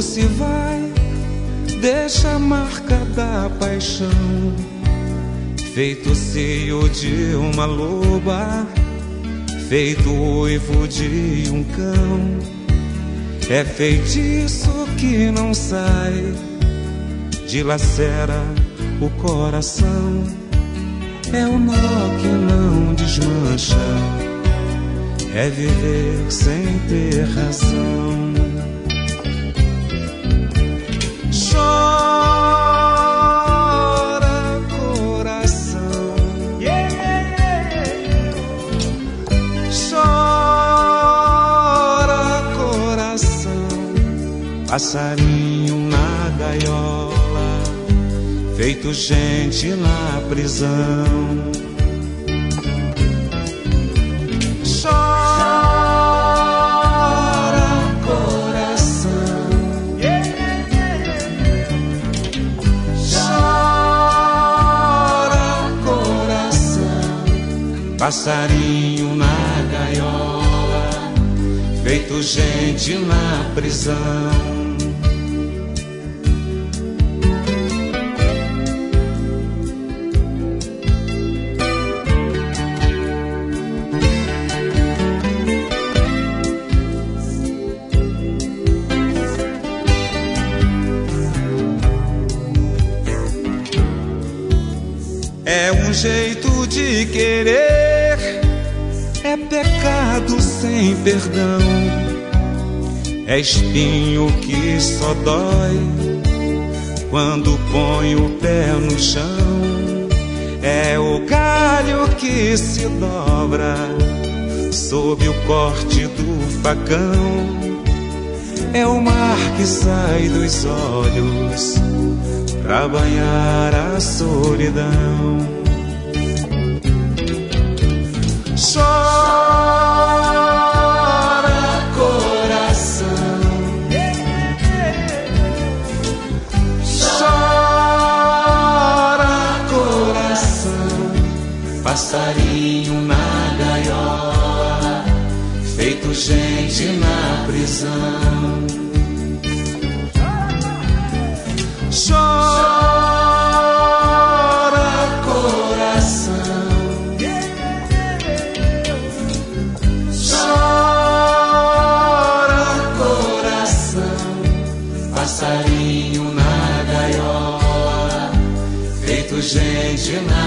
Quando se vai, deixa a marca da paixão, feito cio de uma loba, feito uivo de um cão. É feitiço que não sai, dilacera o coração. É o nó que não desmancha, é viver sem ter razão. Chora, coração, chora, coração. Passarinho na gaiola, feito gente na prisão. Passarinho na gaiola, feito gente na prisão. É um jeito de querer, é pecado sem perdão, é espinho que só dói quando põe o pé no chão, é o galho que se dobra sob o corte do facão, é o mar que sai dos olhos pra banhar a solidão. Chora, coração, chora, coração. Passarinho na gaiola, feito gente na prisão. Chora, coração, chora, coração. Passarinho na gaiola, feito gente na